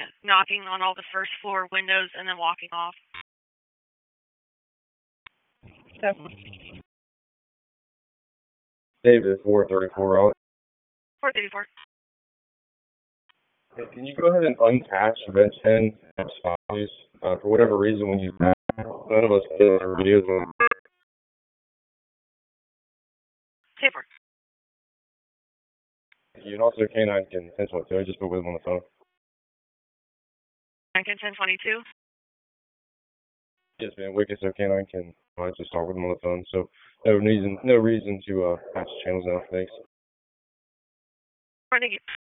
knocking on all the first floor windows and then walking off. So, David, 434 out. 434. Hey, can you go ahead and unattach event 10 at Spies? For whatever reason, when you none of us did our videos on. Taper. You and also K9 can 1022. I just put with him on the phone. 1022. Yes, man. Wicked, so K9 can just talk with him on the phone. So no reason to patch channels now. Thanks. Thank you.